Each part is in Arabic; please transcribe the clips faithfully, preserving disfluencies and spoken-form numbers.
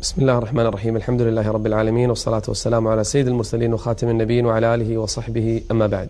بسم الله الرحمن الرحيم. الحمد لله رب العالمين، والصلاة والسلام على سيد المرسلين وخاتم النبيين وعلى آله وصحبه، أما بعد.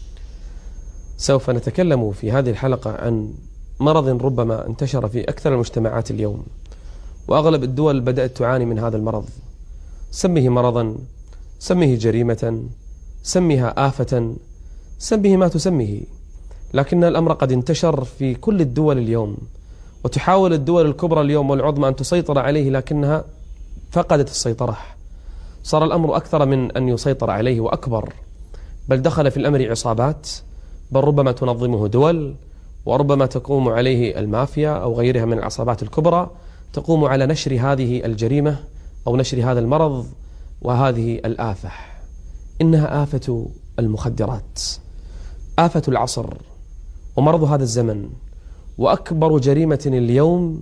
سوف نتكلم في هذه الحلقة عن مرض ربما انتشر في أكثر المجتمعات اليوم، وأغلب الدول بدأت تعاني من هذا المرض. سميه مرضا، سميه جريمة، سميها آفة، سميه ما تسميه، لكن الأمر قد انتشر في كل الدول اليوم، وتحاول الدول الكبرى اليوم والعظمى أن تسيطر عليه، لكنها فقدت السيطرة. صار الأمر أكثر من أن يسيطر عليه وأكبر، بل دخل في الأمر عصابات، بل ربما تنظمه دول، وربما تقوم عليه المافيا أو غيرها من العصابات الكبرى، تقوم على نشر هذه الجريمة أو نشر هذا المرض وهذه الآفة. إنها آفة المخدرات، آفة العصر ومرض هذا الزمن، وأكبر جريمة اليوم.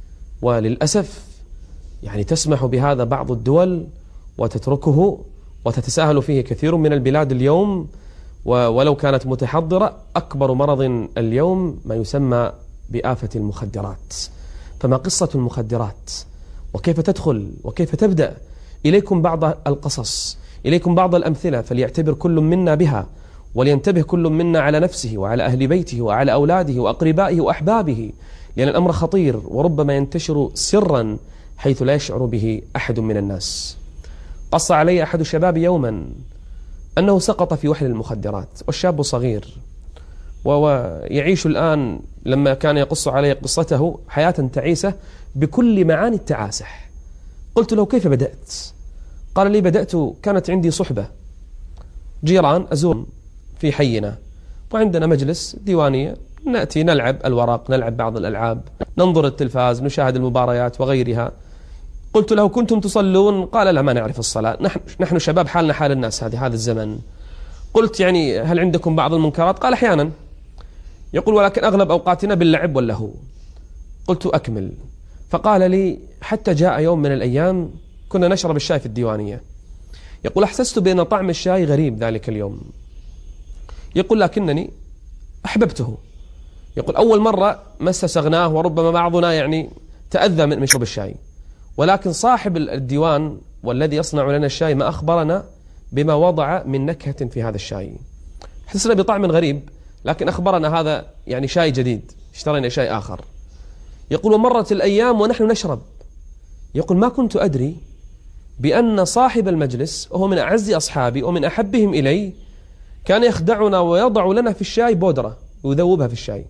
وللأسف يعني تسمح بهذا بعض الدول وتتركه وتتساهل فيه كثير من البلاد اليوم، ولو كانت متحضرة. أكبر مرض اليوم ما يسمى بآفة المخدرات. فما قصة المخدرات وكيف تدخل وكيف تبدأ؟ إليكم بعض القصص، إليكم بعض الأمثلة، فليعتبر كل منا بها، ولينتبه كل منا على نفسه وعلى أهل بيته وعلى أولاده وأقربائه وأحبابه، لأن الأمر خطير وربما ينتشر سرا حيث لا يشعر به أحد من الناس. قص علي أحد الشباب يوما أنه سقط في وحل المخدرات، والشاب صغير ويعيش الآن، لما كان يقص علي قصته، حياة تعيسة بكل معاني التعاسة. قلت له: كيف بدأت؟ قال لي: بدأت، كانت عندي صحبة جيران أزور في حينا، وعندنا مجلس ديوانية، نأتي نلعب الورق، نلعب بعض الألعاب، ننظر التلفاز، نشاهد المباريات وغيرها. قلت له: كنتم تصلون؟ قال: لا، ما نعرف الصلاة، نحن, نحن شباب حالنا حال الناس هذه هذا الزمن. قلت: يعني هل عندكم بعض المنكرات؟ قال: أحيانا. يقول: ولكن أغلب أوقاتنا باللعب واللهو. قلت: أكمل. فقال لي: حتى جاء يوم من الأيام كنا نشرب الشاي في الديوانية. يقول: أحسست بأن طعم الشاي غريب ذلك اليوم. يقول: لكنني أحببته. يقول: أول مرة ما استسغناه، وربما بعضنا يعني تأذى من شرب الشاي، ولكن صاحب الديوان والذي يصنع لنا الشاي ما أخبرنا بما وضع من نكهة في هذا الشاي. حسنا بطعم غريب، لكن أخبرنا هذا يعني شاي جديد، اشترينا شاي آخر. يقول: ومرت الأيام ونحن نشرب. يقول: ما كنت أدري بأن صاحب المجلس وهو من أعز أصحابي ومن أحبهم إلي كان يخدعنا ويضع لنا في الشاي بودرة ويذوبها في الشاي.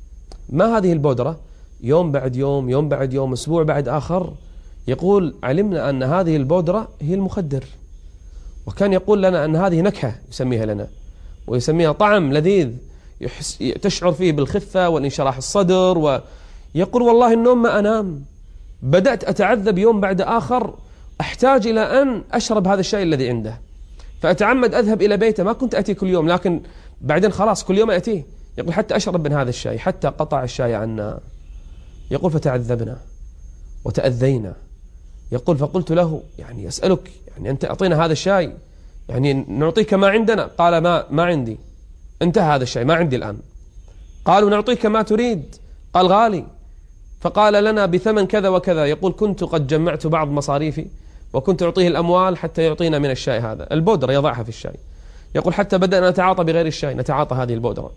ما هذه البودرة؟ يوم بعد يوم، يوم بعد يوم، أسبوع بعد آخر، يقول: علمنا أن هذه البودرة هي المخدر. وكان يقول لنا أن هذه نكهة يسميها لنا، ويسميها طعم لذيذ يحس تشعر فيه بالخفة والانشراح الصدر. ويقول: والله النوم ما أنام، بدأت أتعذب يوم بعد آخر، أحتاج إلى أن أشرب هذا الشاي الذي عنده، فأتعمد أذهب إلى بيته. ما كنت أتي كل يوم، لكن بعدين خلاص كل يوم أتيه. يقول: حتى أشرب من هذا الشاي، حتى قطع الشاي عنا. يقول: فتعذبنا وتأذينا. يقول: فقلت له: يعني أسألك، يعني أنت أعطينا هذا الشاي، يعني نعطيك ما عندنا. قال: ما ما عندي، انتهى هذا الشاي، ما عندي الآن. قالوا: نعطيك ما تريد. قال: غالي. فقال لنا بثمن كذا وكذا. يقول: كنت قد جمعت بعض مصاريفي، وكنت أعطيه الأموال حتى يعطينا من الشاي هذا، البودرة يضعها في الشاي. يقول: حتى بدأنا نتعاطى بغير الشاي، نتعاطى هذه البودرة.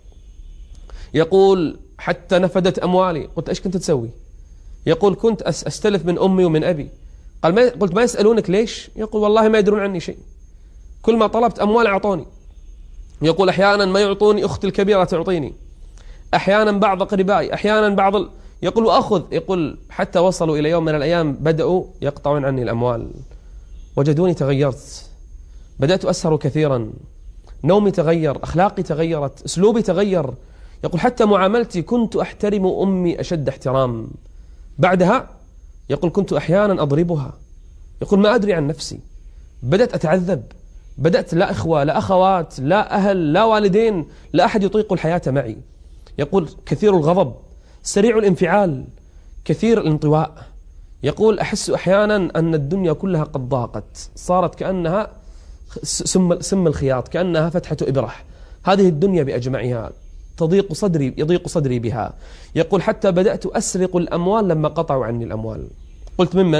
يقول: حتى نفدت أموالي. قلت: إيش كنت تسوي؟ يقول: كنت أستلف من أمي ومن أبي. قال: ما قلت: ما يسألونك ليش؟ يقول: والله ما يدرون عني شيء، كل ما طلبت أموال أعطوني. يقول: أحيانا ما يعطوني، أختي الكبيرة تعطيني، أحيانا بعض أقربائي، أحيانا بعض ال... يقول: وأخذ. يقول: حتى وصلوا إلى يوم من الأيام بدأوا يقطعون عني الأموال. وجدوني تغيرت، بدأت أسهر كثيرا، نومي تغير، أخلاقي تغيرت، أسلوبي تغير. يقول: حتى معاملتي كنت أحترم أمي أشد احترام. بعدها يقول: كنت أحيانا أضربها. يقول: ما أدري عن نفسي، بدأت أتعذب، بدأت لا إخوة لا أخوات لا أهل لا والدين، لا أحد يطيق الحياة معي. يقول: كثير الغضب، سريع الانفعال، كثير الانطواء. يقول: أحس أحيانا أن الدنيا كلها قد ضاقت، صارت كأنها سم, سم الخياط، كأنها فتحة إبرة، هذه الدنيا بأجمعها تضيق صدري، يضيق صدري بها. يقول: حتى بدأت أسرق الأموال لما قطعوا عني الأموال. قلت: ممن؟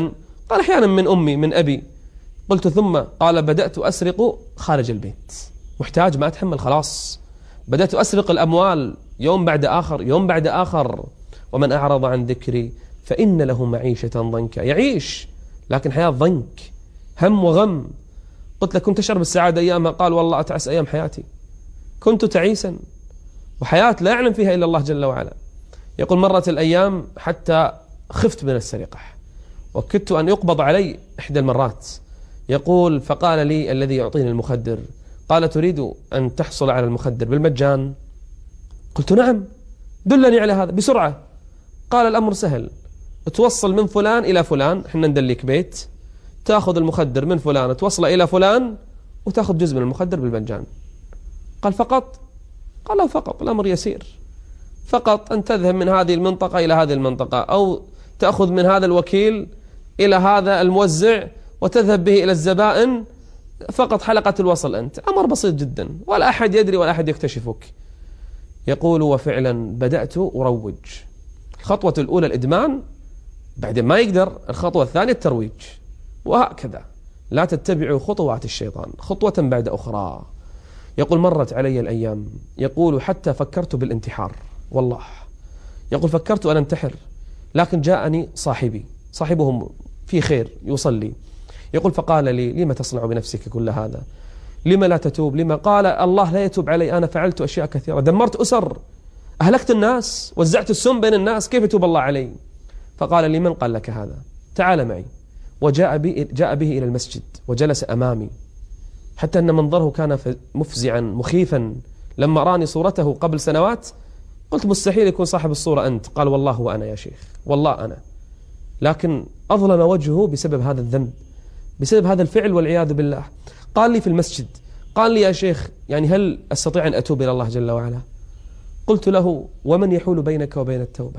قال أحيانا من أمي من أبي. قلت ثم؟ قال بدأت أسرق خارج البيت، محتاج ما أتحمل خلاص، بدأت أسرق الأموال يوم بعد آخر يوم بعد آخر. ومن أعرض عن ذكري فإن له معيشة ضنكا، يعيش لكن حياة ضنك، هم وغم. قلت له كنت أشعر بالسعادة أيامها؟ قال والله أتعس أيام حياتي، كنت تعيسا وحياة لا يعلم فيها إلا الله جل وعلا. يقول مرت الأيام حتى خفت من السرقة وكدت أن يقبض علي إحدى المرات. يقول فقال لي الذي يعطيني المخدر، قال تريد أن تحصل على المخدر بالمجان؟ قلت نعم، دلني على هذا بسرعة. قال الأمر سهل، توصل من فلان إلى فلان، احنا ندلك بيت، تأخذ المخدر من فلان توصله إلى فلان وتأخذ جزء من المخدر بالمجان. قال فقط؟ قال لا فقط، الأمر يسير، فقط أن تذهب من هذه المنطقة إلى هذه المنطقة، أو تأخذ من هذا الوكيل إلى هذا الموزع وتذهب به إلى الزبائن، فقط حلقة الوصل أنت، أمر بسيط جدا ولا أحد يدري ولا أحد يكتشفك. يقول وفعلا بدأت أروج. الخطوة الأولى الإدمان، بعدين ما يقدر، الخطوة الثانية الترويج، وهكذا لا تتبعوا خطوات الشيطان خطوة بعد أخرى. يقول مرت علي الأيام، يقول حتى فكرت بالانتحار، والله يقول فكرت أن انتحر، لكن جاءني صاحبي، صاحبهم في خير يصلي، يقول فقال لي لما تصنع بنفسك كل هذا؟ لما لا تتوب؟ لما؟ قال الله لا يتوب علي، أنا فعلت أشياء كثيرة، دمرت أسر، أهلكت الناس، وزعت السم بين الناس، كيف يتوب الله علي؟ فقال لي من قال لك هذا؟ تعال معي. وجاء بي جاء به إلى المسجد وجلس أمامي، حتى أن منظره كان مفزعا مخيفا. لما راني صورته قبل سنوات قلت مستحيل يكون صاحب الصورة أنت. قال والله هو أنا يا شيخ، والله أنا، لكن أظلم وجهه بسبب هذا الذنب، بسبب هذا الفعل والعياذ بالله. قال لي في المسجد، قال لي يا شيخ يعني هل أستطيع أن أتوب إلى الله جل وعلا؟ قلت له ومن يحول بينك وبين التوبة؟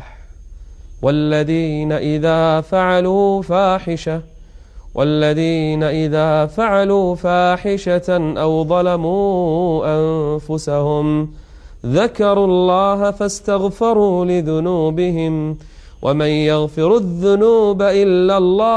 والذين إذا فعلوا فاحشة والذين إذا فعلوا فاحشة أو ظلموا أنفسهم ذكروا الله فاستغفروا لذنوبهم ومن يغفر الذنوب إلا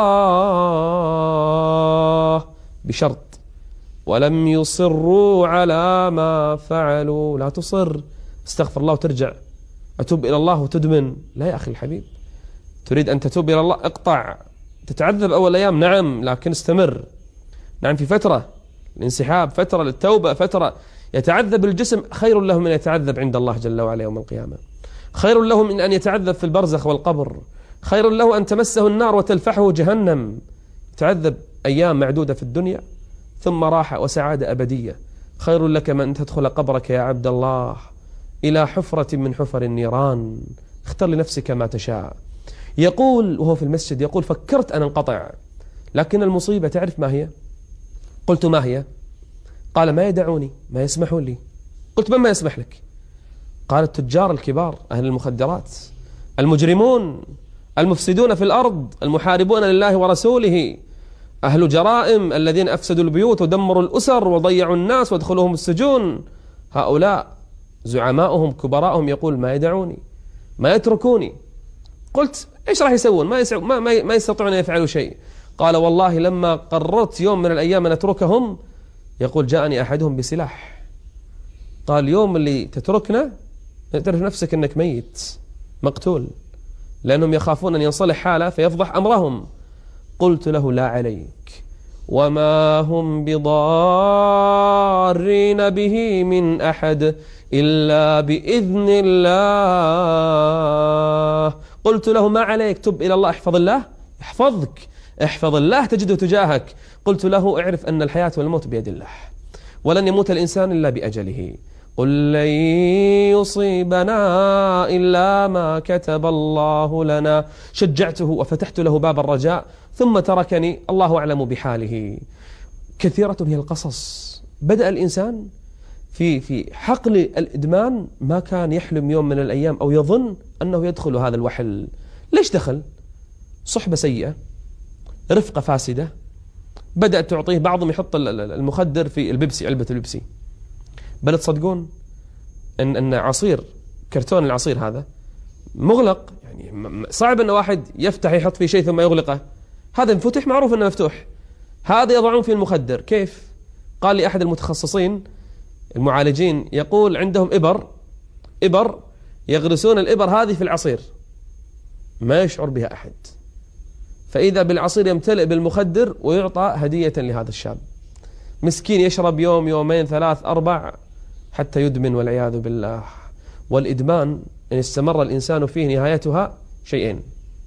الله بشرط ولم يصروا على ما فعلوا. لا تصر، استغفر الله وترجع، أتوب إلى الله وتدمن، لا يا أخي الحبيب. تريد أن تتوب إلى الله اقطع، تتعذب أول أيام نعم، لكن استمر. نعم في فترة الانسحاب، فترة للتوبة، فترة يتعذب الجسم، خير له من يتعذب عند الله جل وعلا يوم القيامة، خير له من أن يتعذب في البرزخ والقبر، خير له أن تمسه النار وتلفحه جهنم. تعذب أيام معدودة في الدنيا ثم راحة وسعادة أبدية، خير لك من أن تدخل قبرك يا عبد الله إلى حفرة من حفر النيران. اختر لنفسك ما تشاء. يقول وهو في المسجد، يقول فكرت أن انقطع، لكن المصيبة تعرف ما هي؟ قلت ما هي؟ قال ما يدعوني، ما يسمحون لي. قلت من ما يسمح لك؟ قال التجار الكبار، أهل المخدرات، المجرمون، المفسدون في الأرض، المحاربون لله ورسوله، أهل جرائم الذين أفسدوا البيوت ودمروا الأسر وضيعوا الناس وادخلوهم السجون، هؤلاء زعماؤهم كبراءهم يقول ما يدعوني، ما يتركوني. قلت إيش راح يسوون؟ ما, يسع... ما, ما, ما يستطيعون أن يفعلوا شيء. قال والله لما قررت يوم من الأيام أن أتركهم، يقول جاءني أحدهم بسلاح، قال يوم اللي تتركنا تعرف نفسك أنك ميت مقتول، لأنهم يخافون أن ينصلح حاله فيفضح أمرهم. قلت له لا عليك، وما هم بضارين به من أحد إلا بإذن الله. قلت له ما عليك، تب إلى الله، احفظ الله احفظك، احفظ الله تجده تجاهك. قلت له اعرف أن الحياة والموت بيد الله، ولن يموت الإنسان إلا بأجله، قل لن يصيبنا إلا ما كتب الله لنا. شجعته وفتحت له باب الرجاء، ثم تركني، الله أعلم بحاله. كثيرة هي القصص. بدأ الإنسان في في حقل الإدمان، ما كان يحلم يوم من الأيام أو يظن أنه يدخل هذا الوحل. ليش دخل؟ صحبة سيئة، رفقة فاسدة، بدأت تعطيه، بعضهم يحط المخدر في البيبسي، علبة البيبسي، بل تصدقون أن أن عصير، كرتون العصير هذا مغلق، يعني صعب أن واحد يفتح يحط فيه شيء ثم يغلقه، هذا انفتح معروف أنه مفتوح، هذا يضعون فيه المخدر. كيف؟ قال لي أحد المتخصصين المعالجين يقول عندهم إبر إبر يغرسون الإبر هذه في العصير ما يشعر بها أحد، فإذا بالعصير يمتلئ بالمخدر ويعطى هدية لهذا الشاب مسكين، يشرب يوم يومين ثلاث أربع حتى يدمن والعياذ بالله. والإدمان إن استمر الإنسان فيه نهايتها شيئين: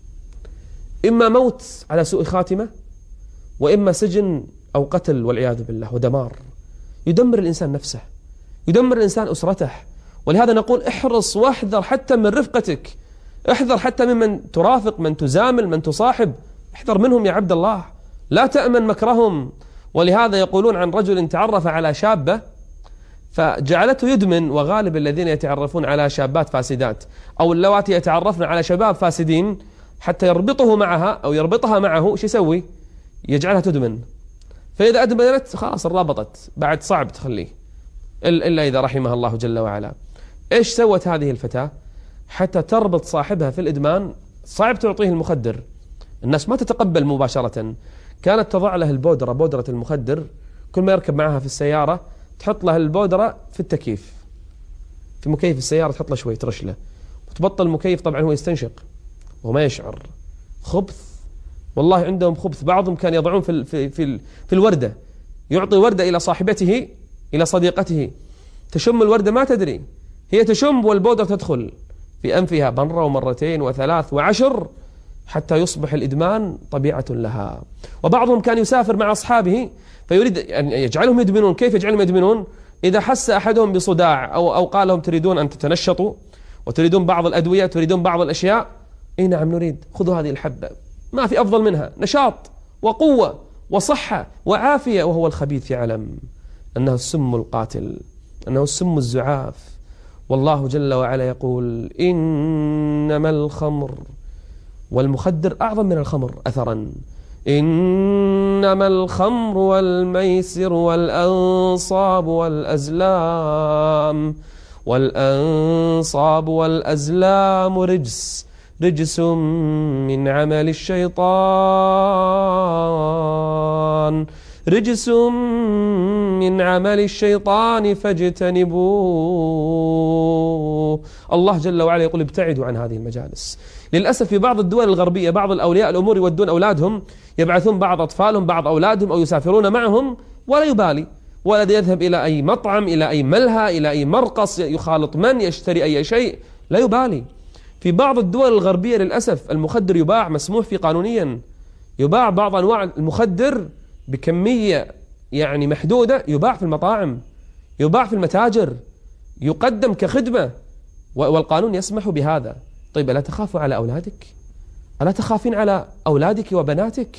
إما موت على سوء خاتمة، وإما سجن أو قتل والعياذ بالله ودمار. يدمر الإنسان نفسه، يدمر الإنسان أسرته. ولهذا نقول احرص واحذر حتى من رفقتك، احذر حتى ممن ترافق، من تزامل، من تصاحب، احذر منهم يا عبد الله، لا تأمن مكرهم. ولهذا يقولون عن رجل تعرف على شابة فجعلته يدمن، وغالب الذين يتعرفون على شابات فاسدات أو اللواتي يتعرفن على شباب فاسدين حتى يربطه معها أو يربطها معه، شو يسوي؟ يجعلها تدمن. فإذا أدمنت خلاص رابطت، بعد صعب تخليه إلا إذا رحمها الله جل وعلا. إيش سوت هذه الفتاة حتى تربط صاحبها في الإدمان؟ صعب تعطيه المخدر، الناس ما تتقبل مباشرة. كانت تضع له البودرة، بودرة المخدر، كل ما يركب معها في السيارة تحط له البودرة في التكييف، في مكيف السيارة تحط له شوي ترش له، وتبطل المكيف طبعا هو يستنشق وما يشعر. خبث والله، عندهم خبث. بعضهم كان يضعون في في في, في الوردة، يعطي وردة إلى صاحبته إلى صديقته، تشم الوردة ما تدري، هي تشم والبودرة تدخل في أنفها مرة ومرتين وثلاث وعشر حتى يصبح الإدمان طبيعة لها. وبعضهم كان يسافر مع أصحابه فيريد أن يجعلهم يدمنون. كيف يجعلهم يدمنون؟ إذا حس أحدهم بصداع أو أو قال لهم تريدون أن تتنشطوا وتريدون بعض الأدوية، تريدون بعض الأشياء، إيه نعم نريد، خذوا هذه الحبة، ما في أفضل منها، نشاط وقوة وصحة وعافية. وهو الخبيث يعلم أنه السم القاتل، أنه السم الزعاف. والله جل وعلا يقول إنما الخمر والمخدر أعظم من الخمر أثرا، إنما الخمر والميسر والأنصاب والأزلام والأنصاب والأزلام رجس رجس من عمل الشيطان رجس من عمل الشيطان فاجتنبوه. الله جل وعلا يقول ابتعدوا عن هذه المجالس. للأسف في بعض الدول الغربية بعض الأولياء الأمور يودون أولادهم، يبعثون بعض أطفالهم بعض أولادهم أو يسافرون معهم ولا يبالي، ولد يذهب إلى أي مطعم، إلى أي ملهى، إلى أي مرقص، يخالط من، يشتري أي شيء، لا يبالي. في بعض الدول الغربية للأسف المخدر يباع، مسموح فيه قانونيا، يباع بعض أنواع المخدر بكمية يعني محدودة، يباع في المطاعم، يباع في المتاجر، يقدم كخدمة، والقانون يسمح بهذا. طيب ألا تخاف على أولادك؟ ألا تخافين على أولادك وبناتك؟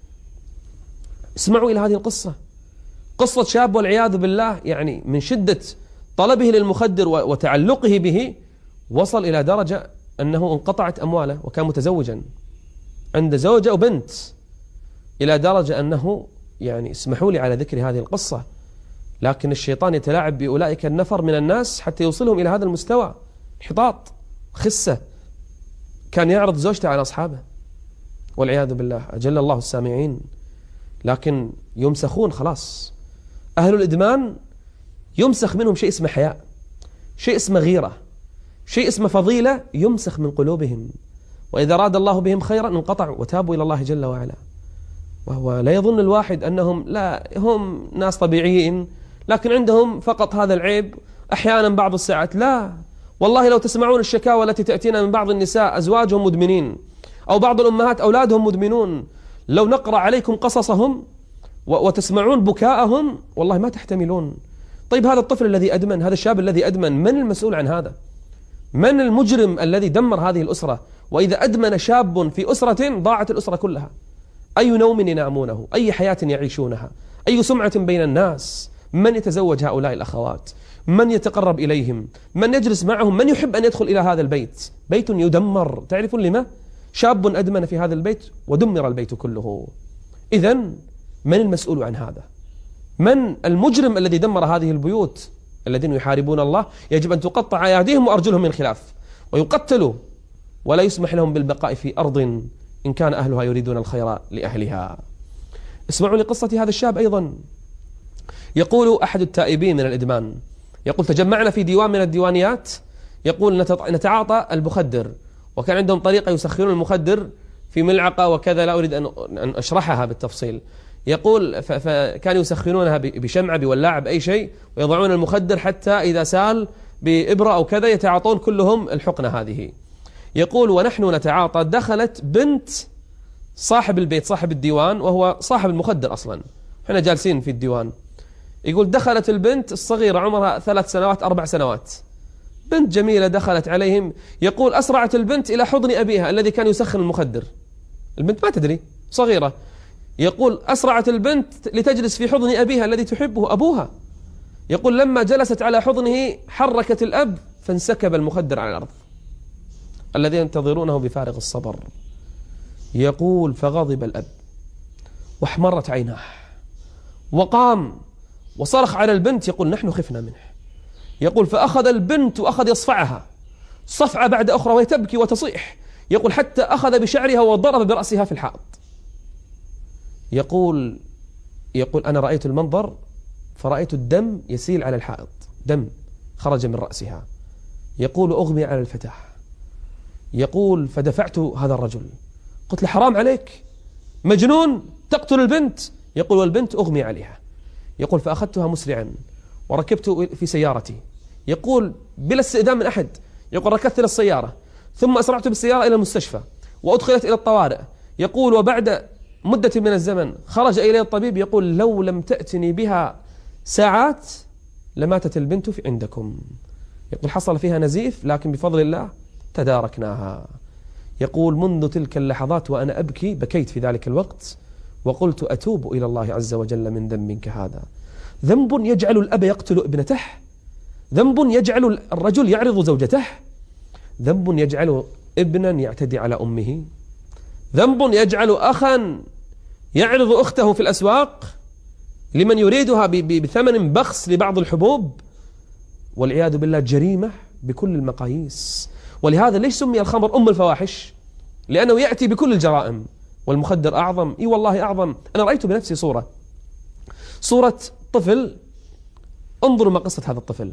اسمعوا إلى هذه القصة، قصة شاب والعياذ بالله يعني من شدة طلبه للمخدر وتعلقه به وصل إلى درجة أنه انقطعت أمواله، وكان متزوجا عنده زوجة وبنت، إلى درجة أنه يعني اسمحوا لي على ذكر هذه القصة، لكن الشيطان يتلاعب بأولئك النفر من الناس حتى يوصلهم إلى هذا المستوى، انحطاط، خسة. كان يعرض زوجته على أصحابه والعياذ بالله، أجل الله السامعين، لكن يمسخون خلاص. أهل الإدمان يمسخ منهم شيء اسمه حياء، شيء اسمه غيرة، شيء اسمه فضيلة، يمسخ من قلوبهم، وإذا أراد الله بهم خيرا انقطعوا وتابوا إلى الله جل وعلا. وهو لا يظن الواحد أنهم لا هم ناس طبيعيين لكن عندهم فقط هذا العيب أحيانا بعض الساعات، لا والله لو تسمعون الشكاوى التي تأتينا من بعض النساء أزواجهم مدمنين أو بعض الأمهات أولادهم مدمنون، لو نقرأ عليكم قصصهم وتسمعون بكاءهم والله ما تحتملون. طيب هذا الطفل الذي أدمن، هذا الشاب الذي أدمن، من المسؤول عن هذا؟ من المجرم الذي دمر هذه الأسرة؟ وإذا أدمن شاب في أسرة ضاعت الأسرة كلها. أي نوم ينامونه، أي حياة يعيشونها، أي سمعة بين الناس. من يتزوج هؤلاء الأخوات؟ من يتقرب إليهم؟ من يجلس معهم؟ من يحب أن يدخل إلى هذا البيت؟ بيت يدمر. تعرفون لما؟ شاب أدمن في هذا البيت ودمر البيت كله. إذن من المسؤول عن هذا؟ من المجرم الذي دمر هذه البيوت؟ الذين يحاربون الله يجب أن تقطع أيديهم وأرجلهم من خلاف ويقتلوا، ولا يسمح لهم بالبقاء في أرض إن كان أهلها يريدون الخير لأهلها. اسمعوا لقصة هذا الشاب أيضا. يقول أحد التائبين من الإدمان، يقول تجمعنا في ديوان من الديوانيات، يقول نتعاطى المخدر، وكان عندهم طريقة يسخرون المخدر في ملعقة وكذا، لا أريد أن أشرحها بالتفصيل. يقول فكانوا يسخنونها بشمعة بولاعة بأي شيء، ويضعون المخدر حتى إذا سال بإبرة أو كذا يتعاطون كلهم الحقنة هذه. يقول ونحن نتعاطى دخلت بنت صاحب البيت صاحب الديوان، وهو صاحب المخدر أصلا، احنا جالسين في الديوان. يقول دخلت البنت الصغيرة عمرها ثلاث سنوات أربع سنوات، بنت جميلة دخلت عليهم. يقول أسرعت البنت إلى حضن أبيها الذي كان يسخن المخدر، البنت ما تدري صغيرة. يقول أسرعت البنت لتجلس في حضن أبيها الذي تحبه أبوها. يقول لما جلست على حضنه حركت الأب فانسكب المخدر على الأرض الذي ينتظرونه بفارغ الصبر. يقول فغضب الأب واحمرت عيناه وقام وصرخ على البنت. يقول نحن خفنا منه. يقول فأخذ البنت وأخذ يصفعها صفعة بعد أخرى وهي تبكي وتصيح. يقول حتى أخذ بشعرها وضرب برأسها في الحائط. يقول يقول أنا رأيت المنظر فرأيت الدم يسيل على الحائط، دم خرج من رأسها. يقول أغمي على الفتاة. يقول فدفعت هذا الرجل، قلت له حرام عليك مجنون تقتل البنت. يقول والبنت أغمي عليها. يقول فأخذتها مسرعا وركبت في سيارتي. يقول بلا استئذان من أحد. يقول ركبت إلى السيارة ثم أسرعت بالسيارة إلى المستشفى وأدخلت إلى الطوارئ. يقول وبعد مدة من الزمن خرج إلي الطبيب يقول لو لم تأتني بها ساعات لماتت البنت في عندكم. يقول حصل فيها نزيف لكن بفضل الله تداركناها. يقول منذ تلك اللحظات وأنا أبكي، بكيت في ذلك الوقت وقلت أتوب إلى الله عز وجل من ذنب كهذا. ذنب يجعل الأب يقتل ابنته، ذنب يجعل الرجل يعرض زوجته، ذنب يجعل ابنا يعتدي على أمه، ذنب يجعل أخا يعرض أخته في الأسواق لمن يريدها بثمن بخس لبعض الحبوب، والعياذ بالله جريمة بكل المقاييس. ولهذا ليش سمي الخمر أم الفواحش؟ لأنه يأتي بكل الجرائم، والمخدر أعظم. إي والله أعظم. أنا رأيت بنفسي صورة صورة طفل، انظروا ما قصة هذا الطفل.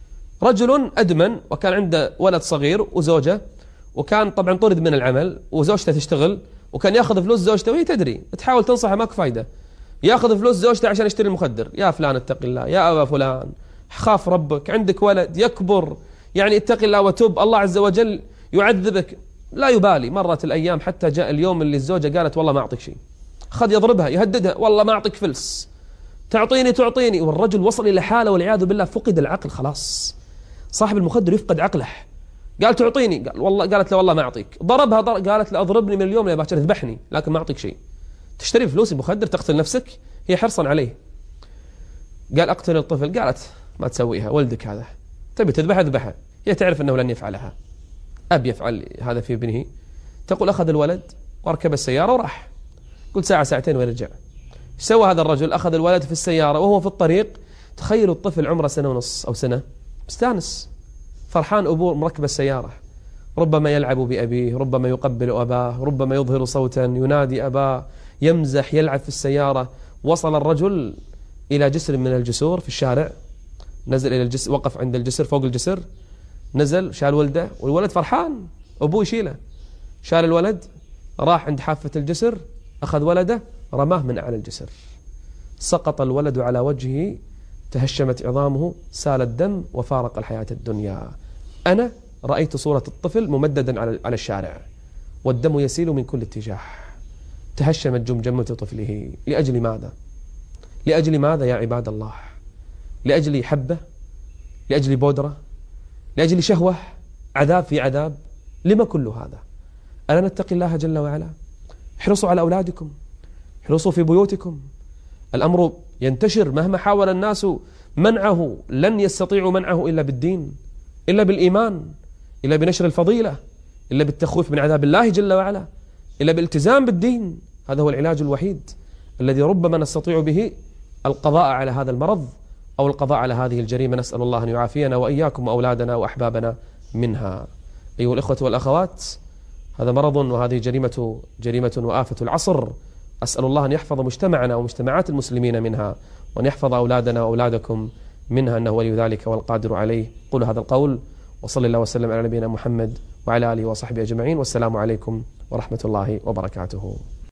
رجل أدمن وكان عنده ولد صغير وزوجة، وكان طبعا طرد من العمل وزوجته تشتغل، وكان ياخذ فلوس زوجته وهي تدري تحاول تنصحه ماكو فايدة، ياخذ فلوس زوجته عشان يشتري المخدر. يا فلان اتق الله، يا أبا فلان خاف ربك، عندك ولد يكبر يعني اتق الله وتوب، الله عز وجل يعذبك. لا يبالي. مرت الأيام حتى جاء اليوم اللي الزوجة قالت والله ما أعطيك شيء، خذ يضربها يهددها والله ما أعطيك فلس، تعطيني تعطيني. والرجل وصل إلى حالة والعياذ بالله فقد العقل خلاص. صاحب المخدر يفقد عقله. قال تعطيني، قال والله، قالت له والله ما أعطيك. ضربها ضرب، قالت له أضربني من اليوم لباكر اذبحني لكن ما أعطيك شيء. تشتري فلوس المخدر تقتل نفسك؟ هي حرصا عليه. قال أقتل الطفل. قالت ما تسويها، ولدك هذا تبي تذبحه اذبحه. هي تعرف أنه لن يفعلها، أب يفعل هذا في ابنه. تقول أخذ الولد واركب السيارة وراح. قلت ساعة ساعتين ويرجع. ايش سوى هذا الرجل؟ أخذ الولد في السيارة وهو في الطريق، تخيلوا الطفل عمره سنة ونص أو سنة، مستانس فرحان أبوه مركب السيارة، ربما يلعب بأبيه، ربما يقبل أباه، ربما يظهر صوتا ينادي أباه، يمزح يلعب في السيارة. وصل الرجل إلى جسر من الجسور في الشارع، نزل إلى الجسر، وقف عند الجسر فوق الجسر، نزل شال ولده والولد فرحان، أبوه يشيله، شال الولد راح عند حافة الجسر، أخذ ولده رماه من أعلى الجسر، سقط الولد على وجهه، تهشمت عظامه، سال الدم وفارق الحياة الدنيا. أنا رأيت صورة الطفل ممددا على الشارع والدم يسيل من كل اتجاه، تهشمت جمجمة طفله. لأجل ماذا؟ لأجل ماذا يا عباد الله؟ لأجل حبة؟ لأجل بودرة؟ لأجل شهوة؟ عذاب في عذاب؟ لما كل هذا؟ ألا نتقي الله جل وعلا؟ احرصوا على أولادكم، احرصوا في بيوتكم. الأمر ينتشر مهما حاول الناس منعه، لن يستطيعوا منعه إلا بالدين، إلا بالإيمان، إلا بنشر الفضيلة، إلا بالتخويف من عذاب الله جل وعلا، إلا بالالتزام بالدين. هذا هو العلاج الوحيد الذي ربما نستطيع به القضاء على هذا المرض أو القضاء على هذه الجريمة. نسأل الله أن يعافينا وإياكم وأولادنا وأحبابنا منها. أيها الإخوة والأخوات، هذا مرض، وهذه جريمة جريمة وآفة العصر. أسأل الله أن يحفظ مجتمعنا ومجتمعات المسلمين منها، وأن يحفظ أولادنا وأولادكم منها، أنه ولي ذلك والقادر عليه. قولوا هذا القول، وصلى الله وسلم على نبينا محمد وعلى آله وصحبه أجمعين، والسلام عليكم ورحمة الله وبركاته.